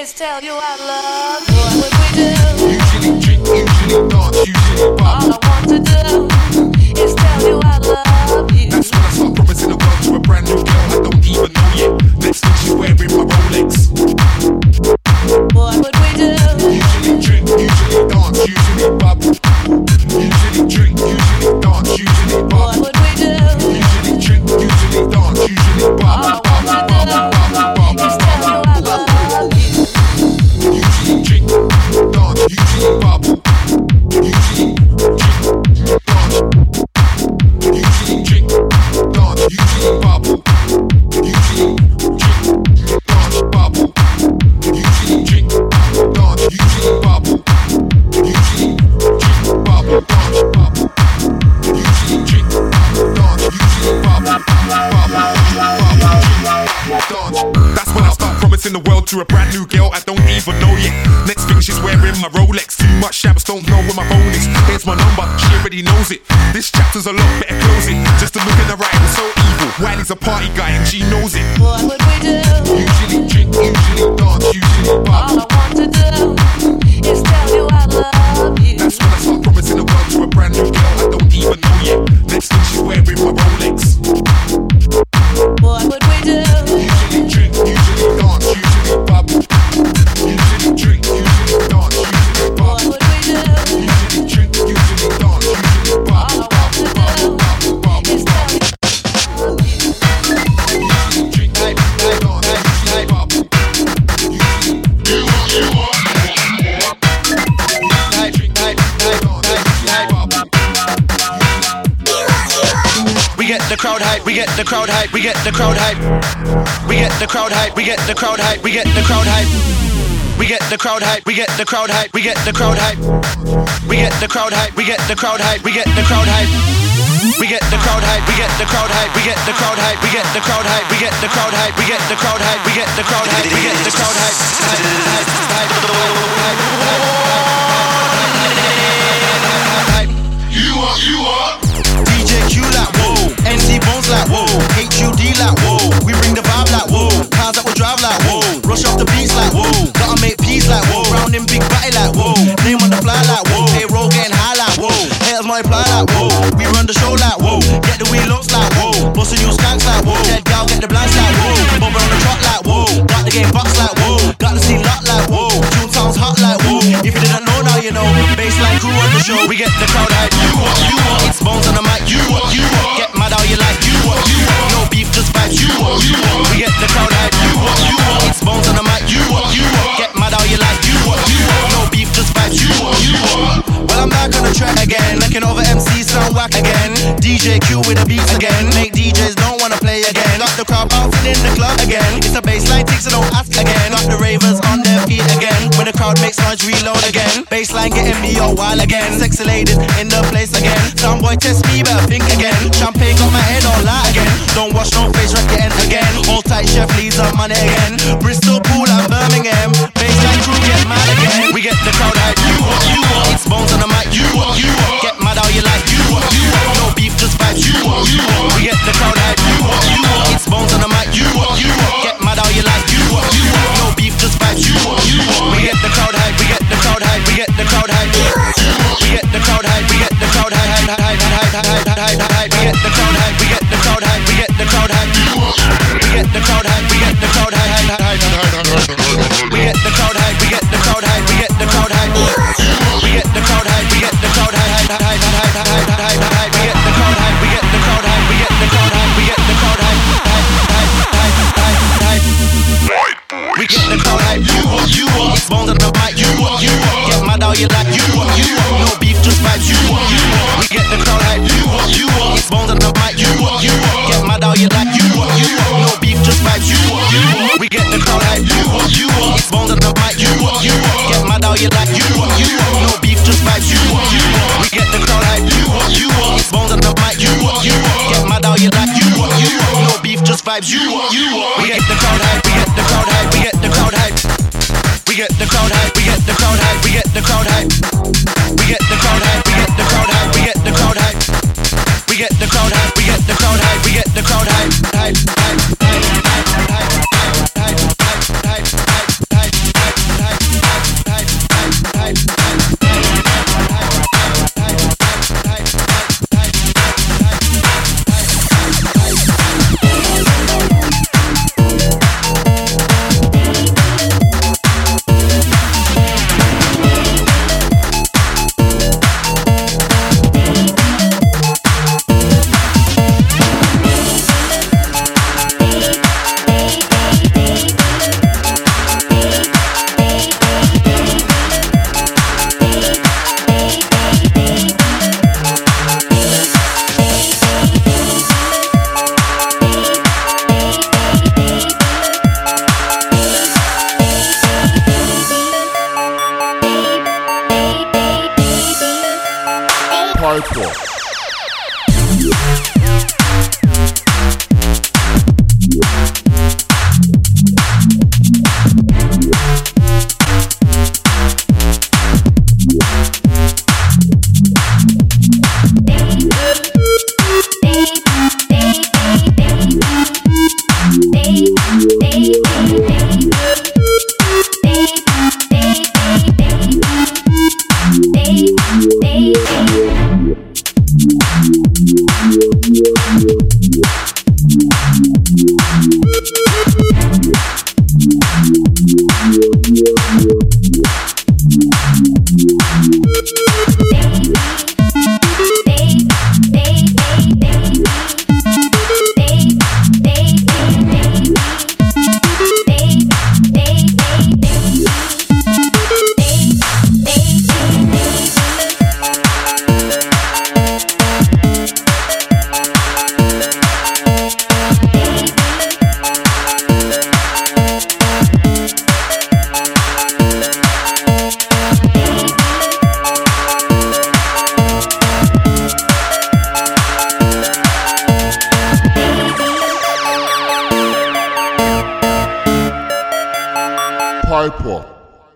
is tell you I love you. What would we do? Usually drink, usually dance, usually pop. All I want to do is tell you I love you. That's when I start promising the world to a brand new girl I don't even know yet. Next thing she's wearing my Rolex. What would we do? Usually drink, usually dance, usually pop. Usually drink, usually dance, usually pop. What would we do? Usually drink, usually dance, usually pop. All I want to do is tell you I love you. Usually drink, dance, usually pop. Usually drink, dance. Usually drink, dance, usually pop. Usually drink, dance, pop. Usually drink, dance, usually pop. Usually drink, pop, dance, pop. Usually drink, dance, usually pop, dance. That's when I start promising the world to a brand new girl I don't even know yet. Next thing she's wearing my Rolex. Too much shabs, don't know where my phone is. Here's my number, she already knows it. This chapter's a lot, better close it. Just to look in the right, I'm so evil. Wiley's a party guy and she knows it. What would we do? Usually drink, usually dance, usually pop. All I want to do is tell you I love you. That's when I start promising the world to a brand new girl I don't even know yet. Next thing she's wearing my Rolex. What would we do? Usually drink, usually dance, usually pop. Usually drink, usually dance, usually pop. What would we do? Usually drink, usually dance, usually pop. All I want to do is tell you I love you. Usually drink, dance, usually pop. We get the crowd hype, we get the crowd hype, we get the crowd hype. We get the crowd hype, we get the crowd hype, we get the crowd hype. We get the crowd hype, we get the crowd hype, we get the crowd hype. We get the crowd hype, we get the crowd hype, we get the crowd hype. We get the crowd hype, we get the crowd hype, we get the crowd hype, we get the crowd hype, we get the crowd hype, we get the crowd hype, we get the crowd hype, we get the crowd hype. You are. DJ Q like whoa, NC Bones like whoa, HUD like whoa. We bring the vibe like whoa, cars that will drive like whoa. Rush off the beats like whoa, gotta make peace like whoa. Round in big body like whoa, name on the fly like whoa. Payroll getting high like whoa, haters multiply like whoa. We run the show like whoa, get the wheel looks like whoa. Bustin' new skanks like whoa, dead gal get the blinds like whoa. Bubble on the truck like whoa, got the game box like whoa. Got the scene locked like whoa, tune sounds hot like whoa. If you didn't know now you know, baseline crew on the show. We get the crowd hype, you want, it's Bones on the mic, you want, get mad how you like, you want, no beef just vibes, you want, we get the crowd hype, you want, it's Bones on the mic, you want, get mad how you like, you want, no beef just vibes, you want. Well I'm back on the track again, looking over MC sound whack again. DJ Q with the beats again, make DJs don't wanna play again. Got the crowd bouncing in the club again, it's a bassline tick so don't ask again. Got the ravers on their feet again, when the crowd makes noise reload again. Bassline getting me all wild again, sexy ladies in the place again. Soundboy test me better think again, champagne got my head all light again. Don't wash no face right getting again, all tight chef leads on money again. Bristol, Pool and Birmingham, bassline crew get mad again. We get the crowd hype, you want, it's Bones on the mic, you want, get mad how you like, you want, no beef just vibes, you want, we get the crowd hype, you want, it's Bones on the mic, you want, get mad how you like, you want, no beef just vibes, you want, we get the crowd hype, we get the crowd hype, we get the crowd hype, we get the crowd hype, we get the crowd hype, we get the crowd hype, we get the crowd hype, we get the crowd hype, we get the crowd hype, we get the crowd hype, we get the crowd hype, we get Piper. Piper.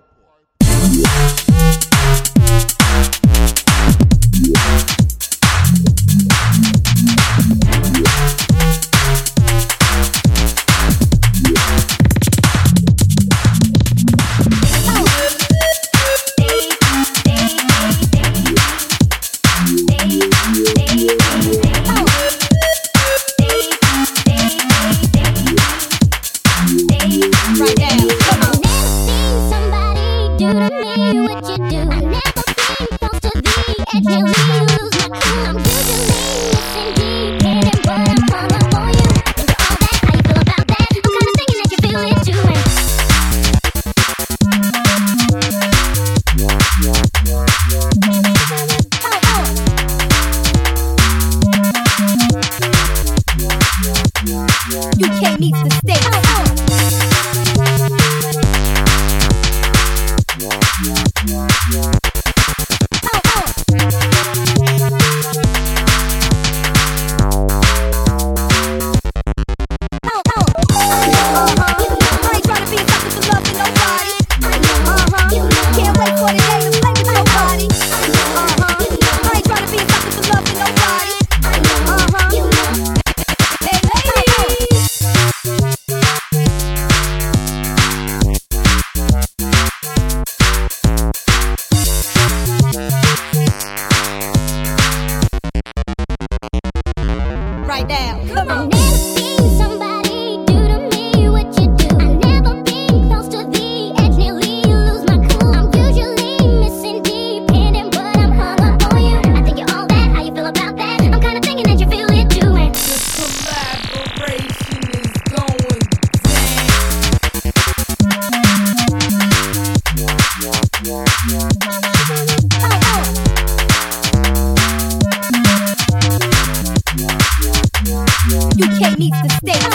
UK meets the States. Right now, come on. UK meets the States.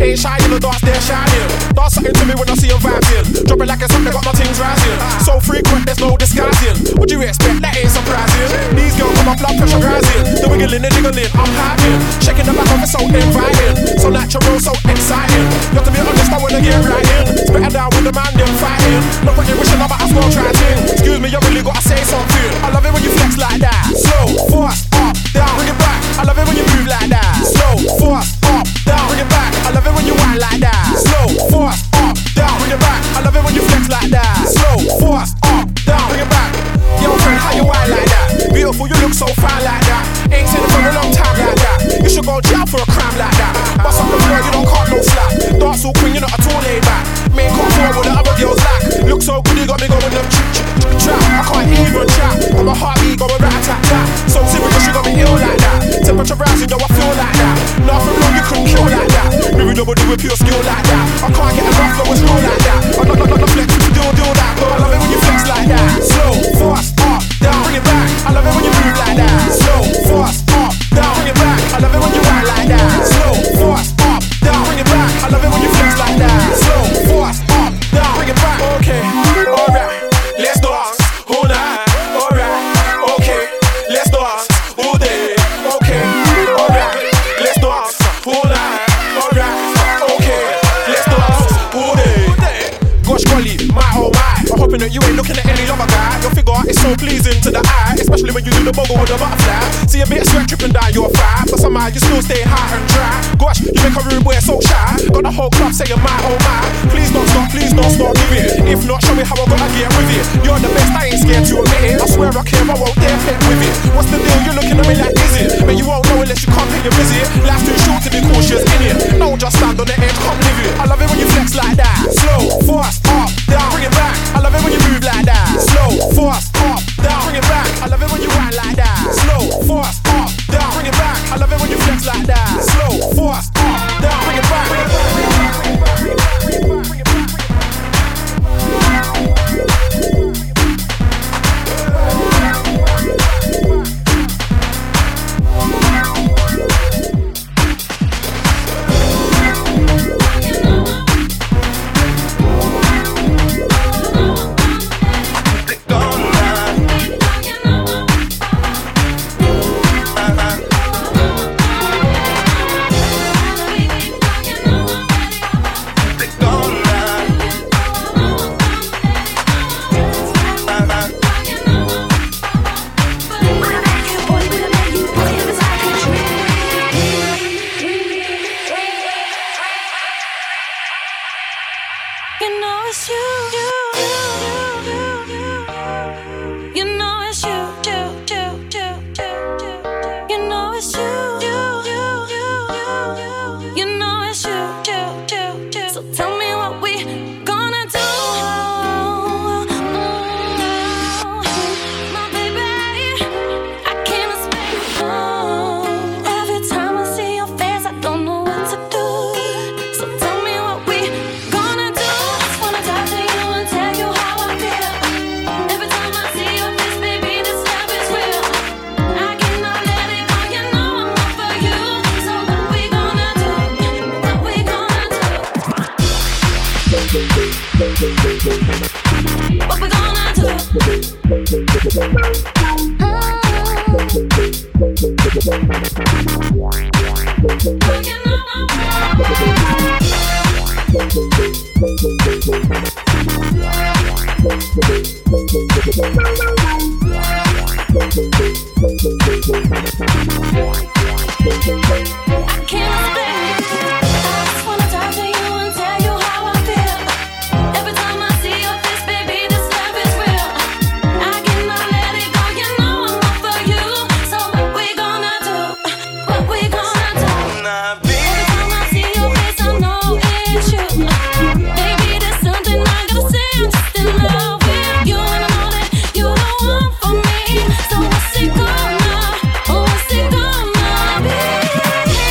Ain't shy in the dance, they're shining. Dance something to me when I see them vibing. Drop it like it's something, got my things rising. So frequent, there's no disguising. What you expect? That ain't surprising. These girls got my blood pressure rising. The wiggling, the jiggling, I'm hiding. Shaking the back of it, so inviting. So natural, so exciting. You have to be honest, I wanna get right in. Spitting down with the man, them fighting. Not what you're wishing, but I still try to. Excuse me, you really gotta say something. I love it when you flex like that. Slow, fast, up, down, bring it back. I love it when you move like that. Slow, fast, up, down, bring it back. I love it when you whine like that. Slow, fast, up, down, bring it back. I love it when you flex like that. Slow, fast, up, down, bring it back. Yo, friend, how you whine like that? Beautiful, you look so fine like that. Ain't seen it for a long time like that. You should go jail for a crime like that. Bust up the floor, you don't cut no slack. Dance all queen, you're not at all laid back. Make up for what the other girls lack. Look so good, you got me going them trap. I can't even chat. Got my heartbeat going rat-a-tat-tat. So serious, you got me ill like that. Temperature rising, yo, I feel like that. Nothing wrong, you couldn't kill like that. Maybe nobody with pure skill like that. I can't get enough, though it's real like that. I'm not flex, do that. But I love it when you flex like that. Slow, fast, up, down, bring it back. I love it when you move like that. Slow, fast, up, down, bring it back. I love it when you ride like that. Slow, fast, up, down, bring it back. I love it when you flex like that. Slow, fast, up, down, bring it back. Okay, alright, let's dance all night. Alright, okay, let's dance all day. Okay, alright, let's dance all night. Alright, okay, let's dance all day. Gosh golly, my oh my. I'm hoping that you ain't looking at any other guy. Your figure is so pleasing to the eye, especially when you do the boggle or the butterfly. See a bit of sweat dripping down your thigh, but somehow you still stay high and dry. Gosh, you make a rude boy so shy. Got the whole club saying my oh my. Please don't stop, give it. If not, show me how I gotta get with it. You're the best, I ain't scared to admit it. I swear I care, I won't dare fit with it. What's the deal? You're looking at me like, is it? But you won't know unless you come pay your visit. Life's too short to be cautious in it. Don't just stand on the edge, come live it. I love it when you flex like that. Slow, fast, up, down, bring it back. I love it when you move like that. Slow, fast, up, down, bring it back. I love it when you whine like that. Slow, fast, up, down, bring it back. I love it when you flex like that. Slow, fast, up, down, bring it back. Bring it back, bring it back, bring it back, bring it back, bring it back, bring it back. What we gonna do? I can't explain. I just wanna talk to you and tell you how I feel. Every time I see your face, baby, this love is real. I cannot let it go, you know I'm all for you. So what we gonna do? What we gonna do? Every time I see your face, I know it's you. Baby, there's something I gotta say. I'm just in love with you, and I know that you're the one for me. So what's it gonna be?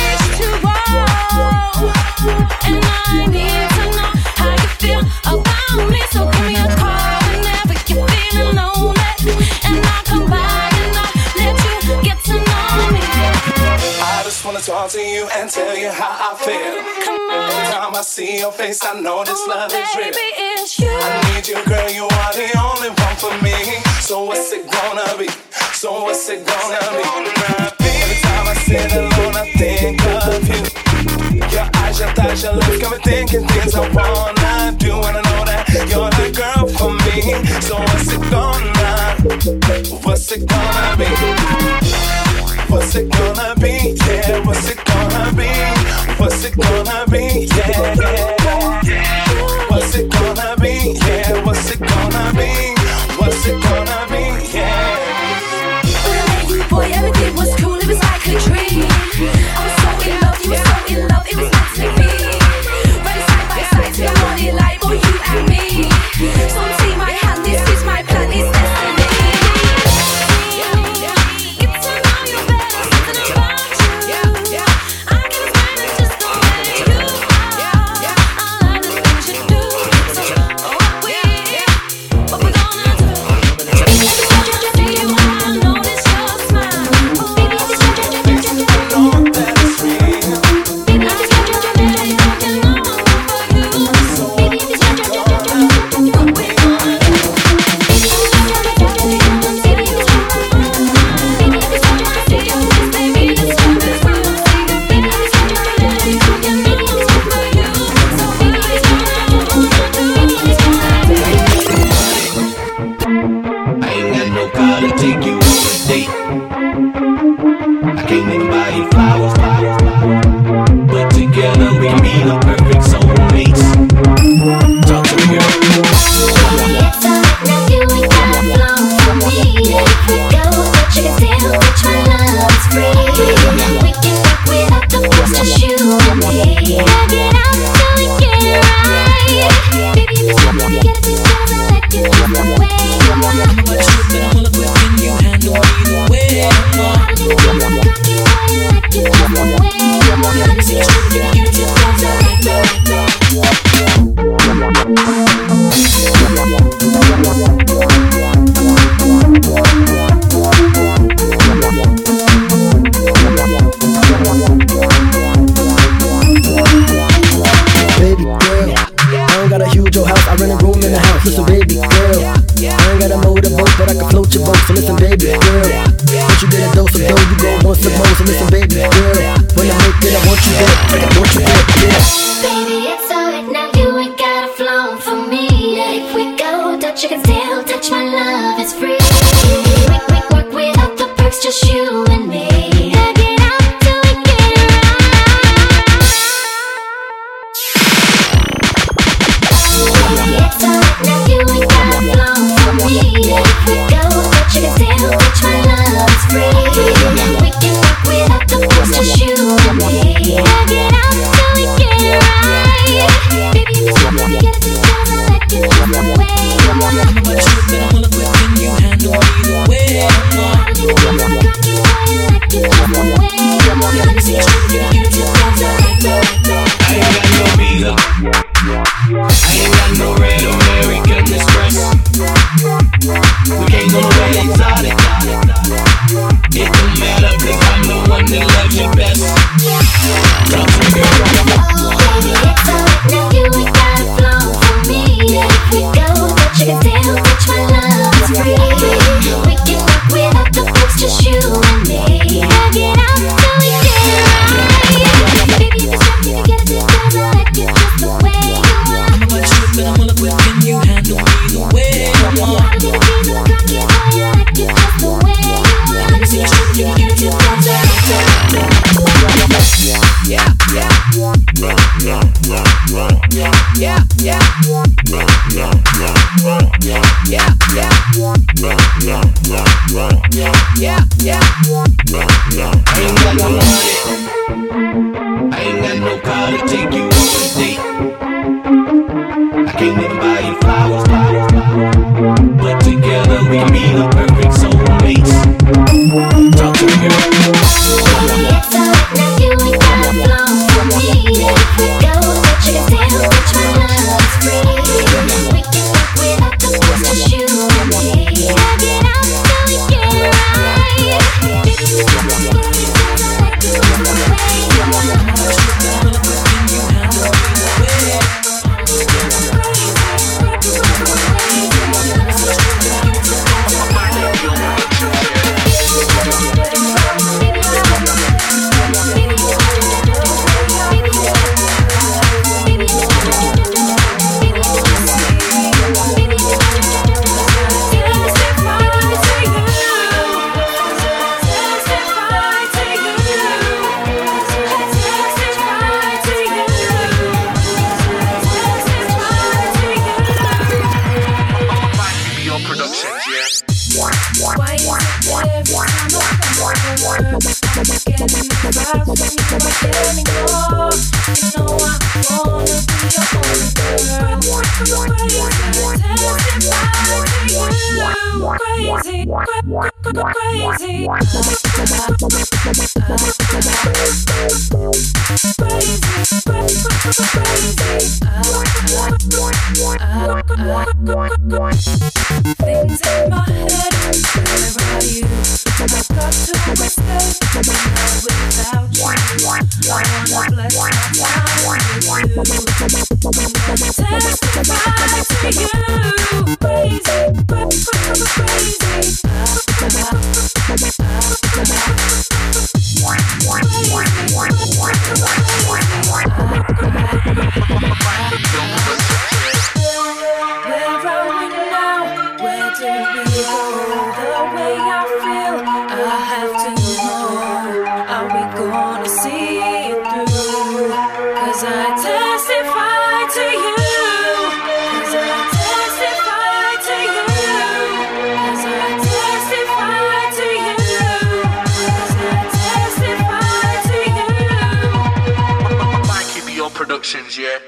wanna talk to you and tell you how I feel. Come on. Every time I see your face, I know this love is real. Baby, it's you. I need you, girl, you are the only one for me. So what's it gonna be? So what's it gonna be? Every time I sit alone, I think of you. Your eyes, your thighs, your lips got me thinking things I wanna do. And I know that you're the girl for me. So what's it gonna be? What's it gonna be? Yeah, what's it gonna be? What's it gonna be? Yeah, yeah, yeah. What's it gonna be? Yeah, what's it gonna be? What's it gonna be? Yeah. When I met you, boy, everything was cool. It was like a dream. I was so in love, you were so in love. It was meant to be. Running side by side to the morning light, boy, you and me. So take my hand, this is my plan, it's destiny. Get to know you better, something about you. I can explain it just the way you are. I love the things you do. So what we gonna do? Baby, every time I see you, I notice your smile. Baby, every time I see you, I know that it's real. Baby, every time I see you, you know I'm for you. Baby, every time I see you, what we gonna do? Baby, every time I see you, baby, every time I see you, this baby, this love is real. Baby, every time I see you, you know I'm for you. So baby, every time I see you, I ain't got no car to take you on a date. I can't even buy you flowers, but together we can be the perfect soulmates. Talk to me, girl. It's alright now, you ain't gotta flow for me. If we go, but you can still touch my love, it's free. We can rock without the force, just you and me. Back it up till we get it right. Baby, if it's something you get it together, let you just the way you are. I'm a trip and I'm all equipped and you handle me the way I want. I don't think I'm cocky, boy, you like it just the way you are. Let me see you trip and you just dance right now. Baby girl, I ain't got a huge old house, I rent a room in the house. Listen, baby girl, I ain't got a motorboat, but I can float your boat. So listen, baby girl, once you get a dose of dough, you go want some more. So listen, baby girl, when I make it, I want you there, I want you there, yeah. Baby, it's alright now, you ain't gotta flow for me. If we go, touch, you can still touch my love, it's free. We work without the perks, just you and me. Back it up till we get it right. It's alright now, you ain't gotta flow for me. If we go, touch, you can still touch my love, it's free. We can work without the perks, just you and me. Back it up till we get it right. Baby, if it's something you get it together, let you just the way you are. I'm a trip and I'm all equipped and you handle me the way I want. I don't think I'm cocky, boy, you like it just the way you are. Let me see you trip and you just dance right now. I ain't got no visa. I ain't got no red American Express. We can't go nowhere exotic. It don't matter, 'cause I'm the one that loves you best. Talk to me, girl. Baby, it's alright now, you ain't gotta flow for me. If we go, but you can still touch my love, it's free. We can work without the perks, just you and me. Back it up till we get it right. Baby, if it's something you get it together, let you just the way you are. I'm a trip and I'm all equipped and you handle me the way I want. I don't think I'm cocky, boy, you like it just the way you are. Let me see you trip and you just dance right now. Yeah, yeah. Yeah, yeah. Yeah, yeah. Yeah, yeah. I ain't got no money. I ain't got no car to take you on a date. I can't even buy you flowers, but together we can be the perfect soulmates. Talk to me, girl. It's alright now, you ain't gotta flow for me. If we go, but you can still touch my love, it's free. We can work without the force, just you and me. Back it up till we get it right. Baby, if it's something you get it together, let you just the way Things in my head, where are you? I've got to mistake, not without you. I wanna bless my time with you. Testify to you. Crazy, Where are we now? Where do we go? The way I feel, I have to know. Are we gonna see it through? 'Cause I testify to you. 'Cause I testify to you. 'Cause I testify to you. 'Cause I testify to you. Mikey Beyond Productions, yeah.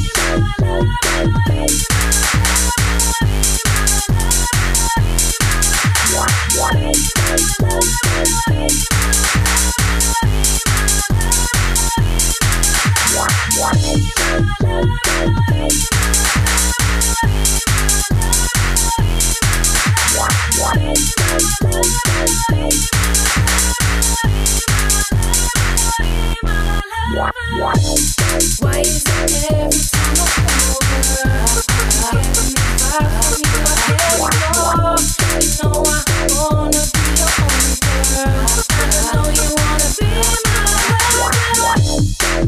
Why is it every time I come over, I get me back from you, I can't ignore. You know I wanna be your only girl, and I know you wanna be my lover.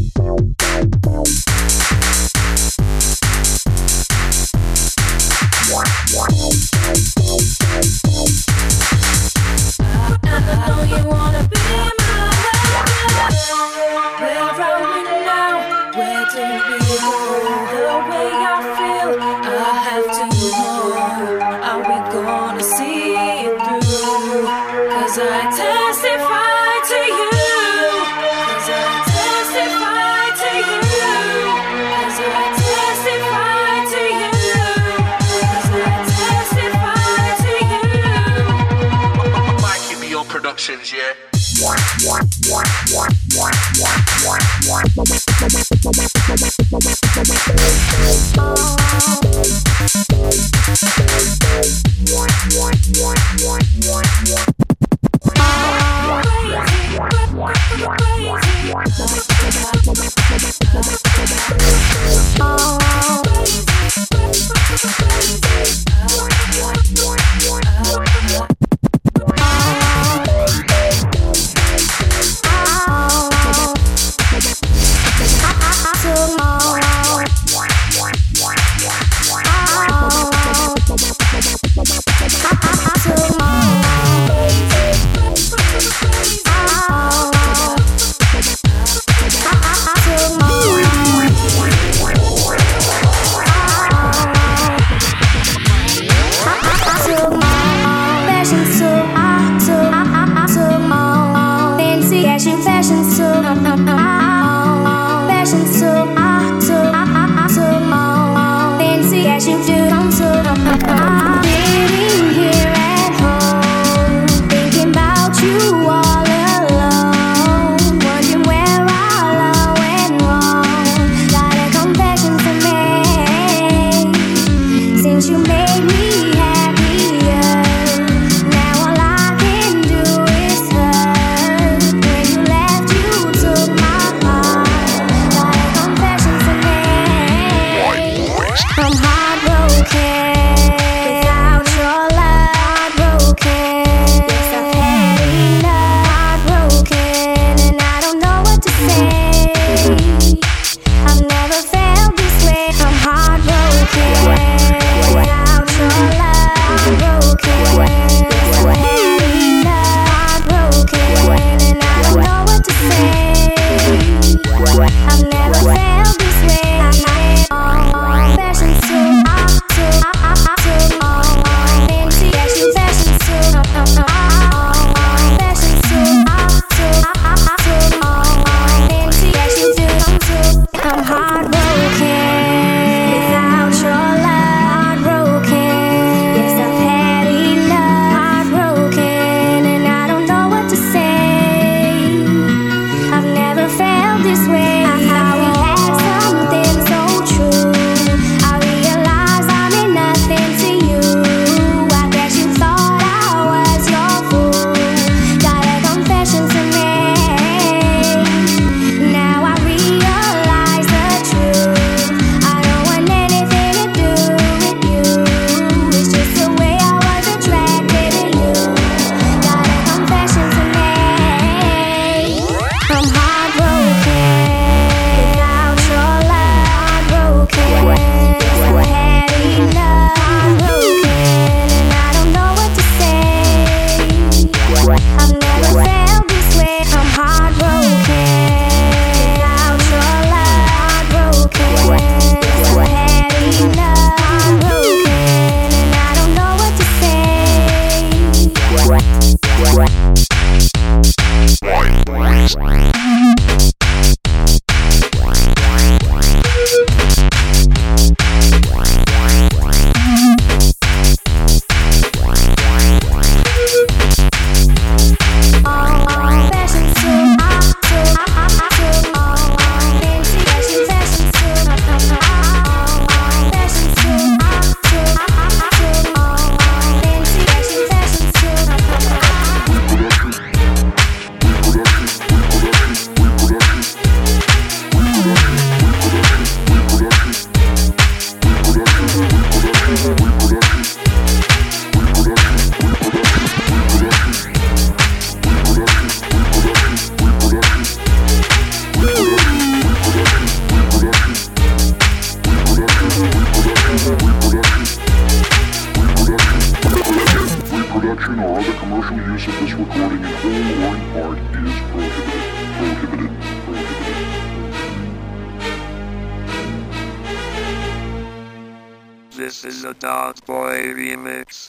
And I know you wanna be my lover. Where are we now? Where do we go? The way I feel, I have to know. Are we gonna see it through? 'Cause I testify to you. 'Cause I testify to you. 'Cause I testify to you. 'Cause I testify to you. Mikey Beyond Productions, yeah. the commercial use of this recording in whole or in part is prohibited. This is a Dot Boy remix.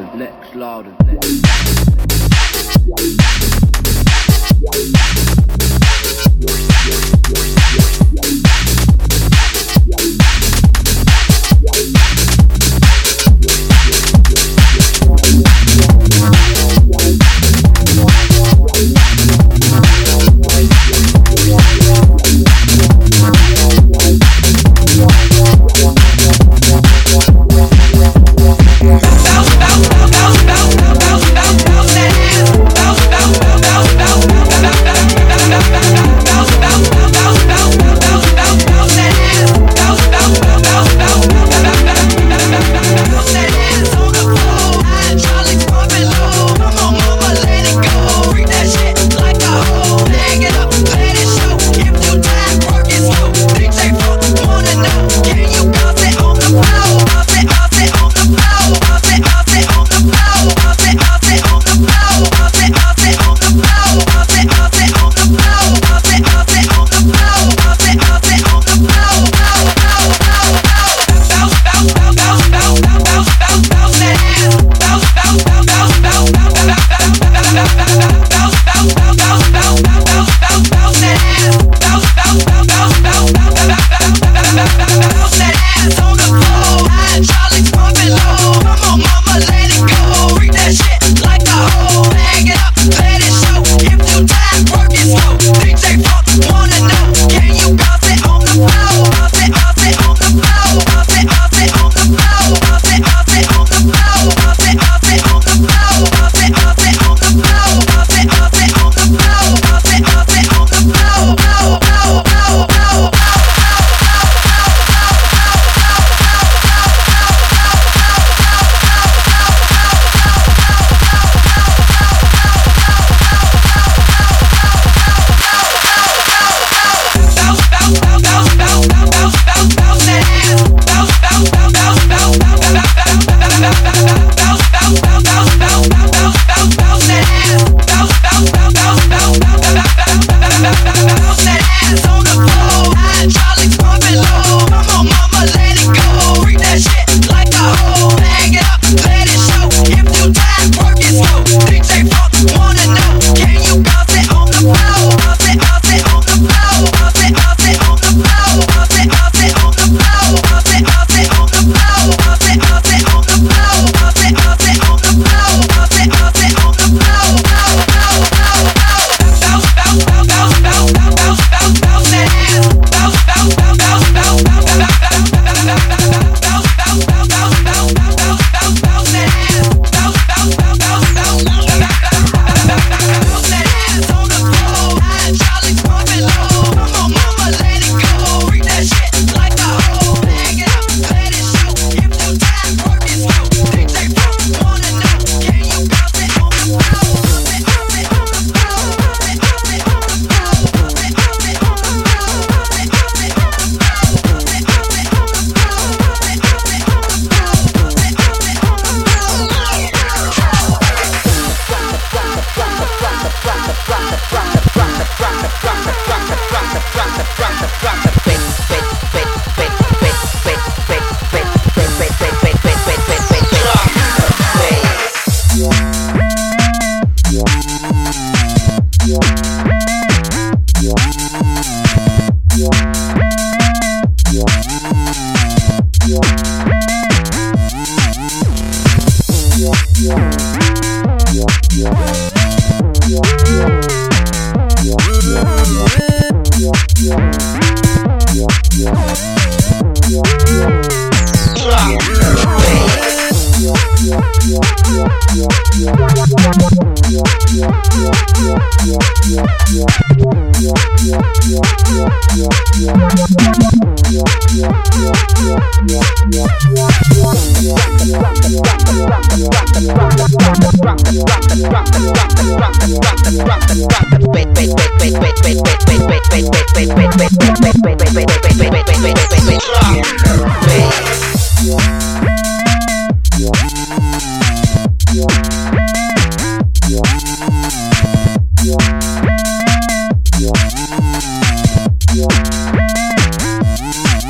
Lex Loudon.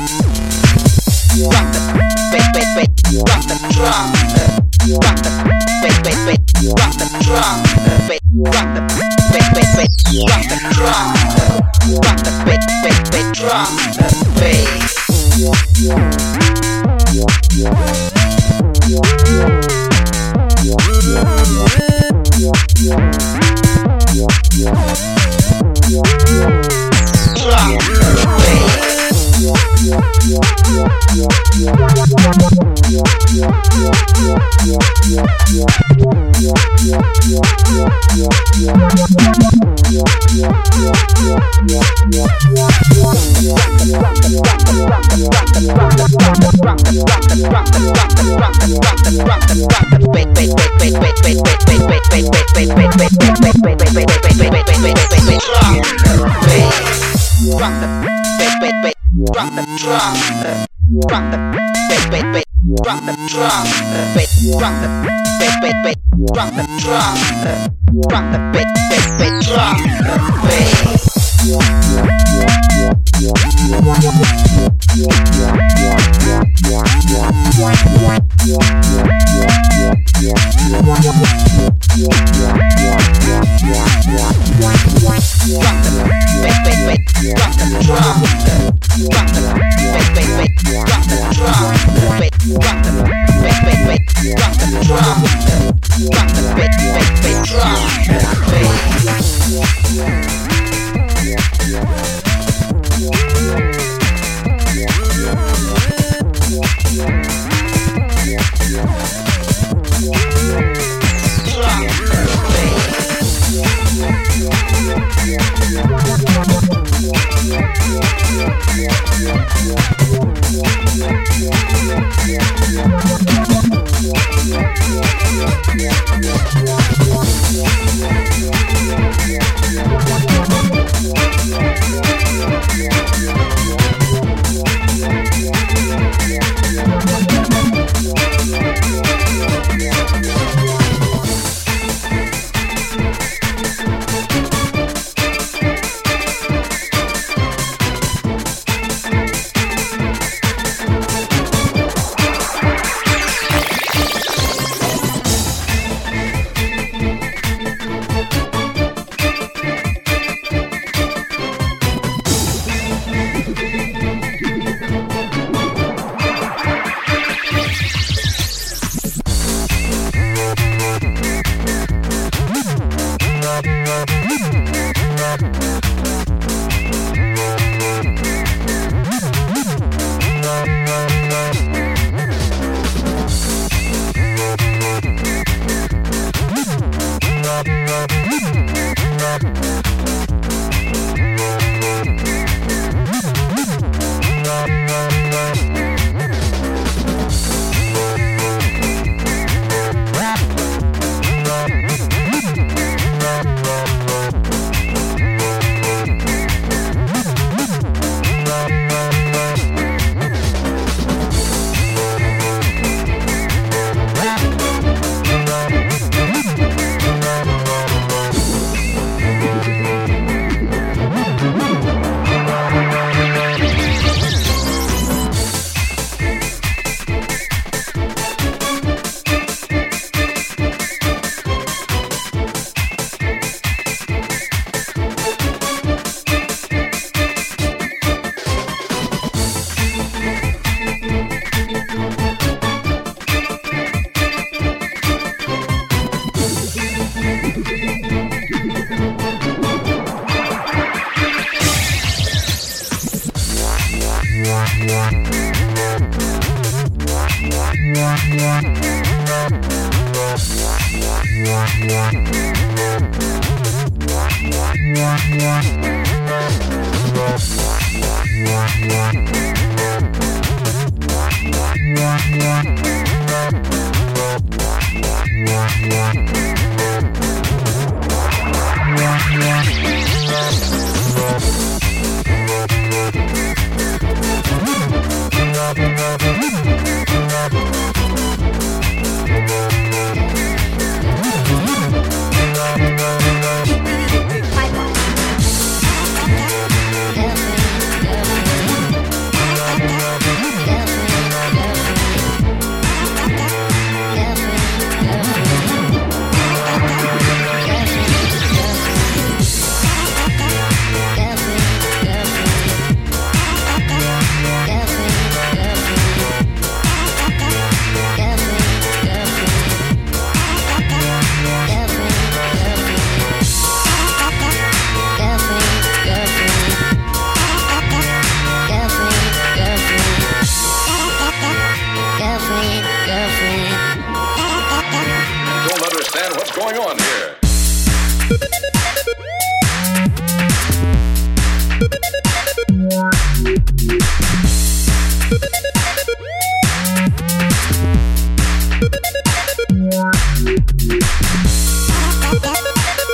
Drop the Drop the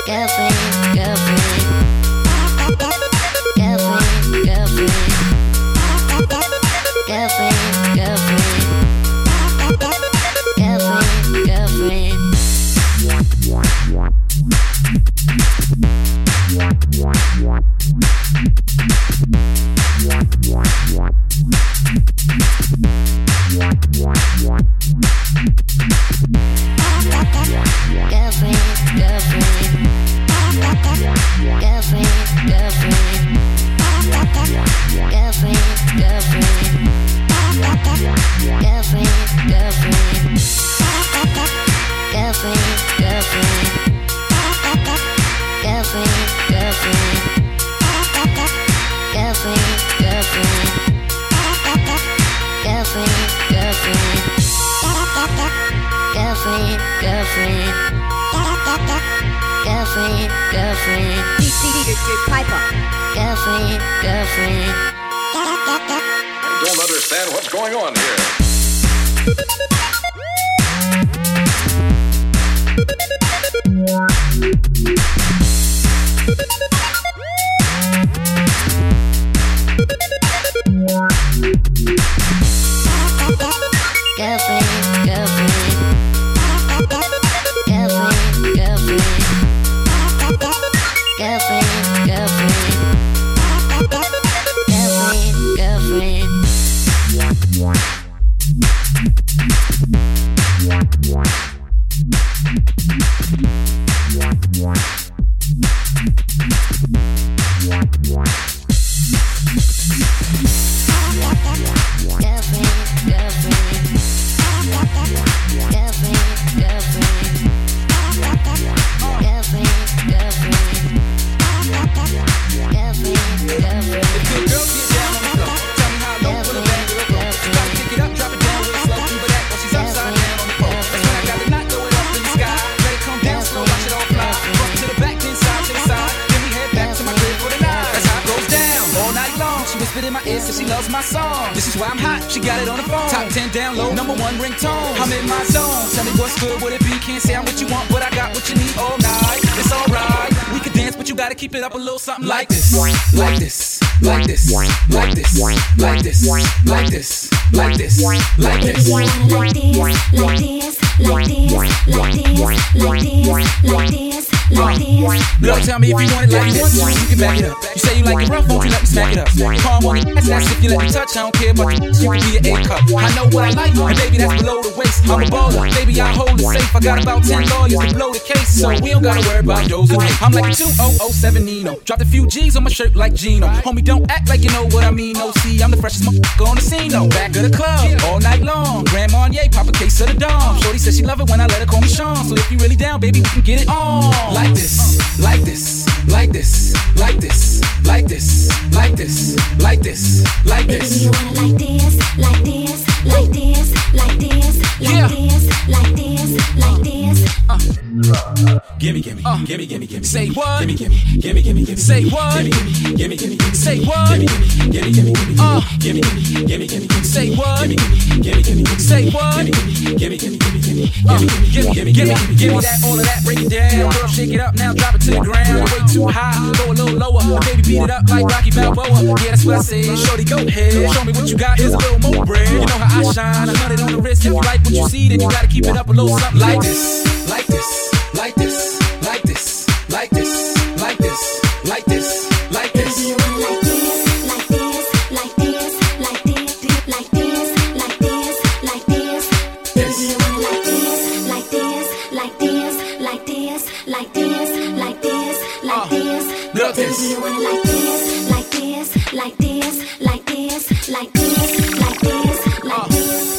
Keep it up a little something like this, like this, like this, like this, like this, like this, like this, like this. Like this, like this, like this, like this, like this, like this, like this. Girl, tell me if you want it like this. You can back it up. You say you like it rough, won't you let me smack it up? Palm on the ass, that's if you let me touch. I don't care about you. You can be an A cup. I know what I like, and baby, that's below the waist. I'm a baller, baby, I hold it safe. I got about 10 lawyers to blow the case, so we don't gotta worry about those who hate. I'm like a 2007 Nino. Dropped a few G's on my shirt like Gino. Homie, don't act like you know what I mean. No, see, I'm the freshest motherfucker on the scene. No, back of the club all night long. Grand Marnier, pop a case of the Dom. Shorty said she love it when I let her call me Sean. So if you really down, baby, we can get it on. Like this, like this, like this, like this, like this, like this, like this, like this. You want it like this, like this, like this, like this, like this, like this, like this. Gimme, gimme, gimme, gimme, gimme. Say what? Gimme, gimme, gimme, gimme, gimme. Say what? Gimme, gimme, gimme, gimme. Say what? Gimme, gimme, gimme, gimme. Gimme, gimme, gimme, gimme. Say what? Gimme, gimme, gimme, gimme. Say what? Gimme, gimme, gimme, gimme, gimme. Gimme, gimme, gimme, gimme that, all of that, break it down. Girl, shake it up now, drop it to the ground. Way too high, go a little lower. Baby, beat it up like Rocky Balboa. Yeah, that's what I said. Shorty, go ahead. Show me what you got. Here's a little more bread. You know how I shine. I got it on the wrist. If you like what you see, then you gotta keep it up a little something like this, like this, like this, like this, like this, like this, like this, like this. You want it like this, like this, like this, like this, like this, like this, like this. You want it like this, like this, like this, like this, like this, like this, like this. Look this. You want it like this, like this, like this, like this, like this, like this, like this.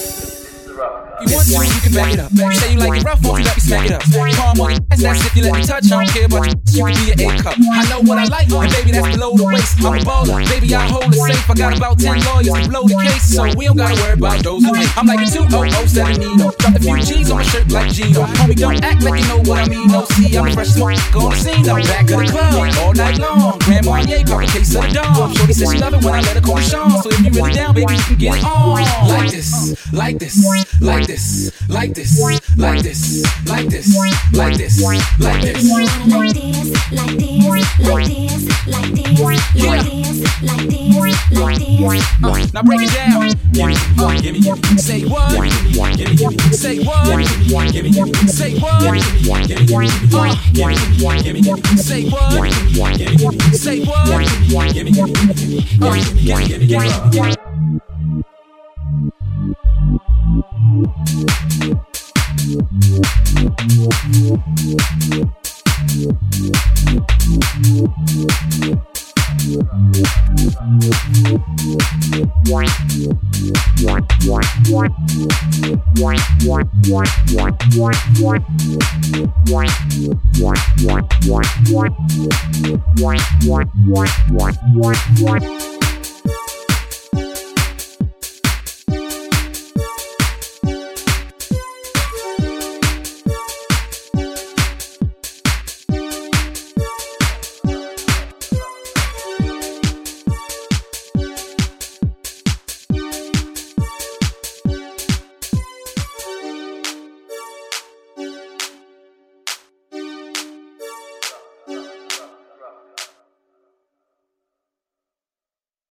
You want to, you can back it up. You say you like it rough, won't you let me smack it up? Palm on the ass, that's if you let me touch. I don't care about you can be an A cup. I know what I like, and baby, that's below the waist. I'm a baller, baby, I hold it safe. I got about 10 lawyers to blow the case, so we don't gotta worry about those who hate. I'm like a 2007 Nino. Dropped a few G's on my shirt like Gino. Homie, don't act like you know what I mean. No, see, I'm the freshest motherfucker on the scene. I'm back of the club all night long. Grand Marnier, pop a case of the Dom. Shorty said she love it when I let her call me Sean. So if you really down, baby, you can get it on. Like this, like this, like this, like this, like this, like this, like this, like this. You want it like this, Now break it down. Gimme, gimme, say what? Gimme, gimme, say what? Gimme, gimme, say what? Gimme, gimme, gimme, gimme, say what? Gimme, gimme, say what? Gimme, gimme, gimme. What?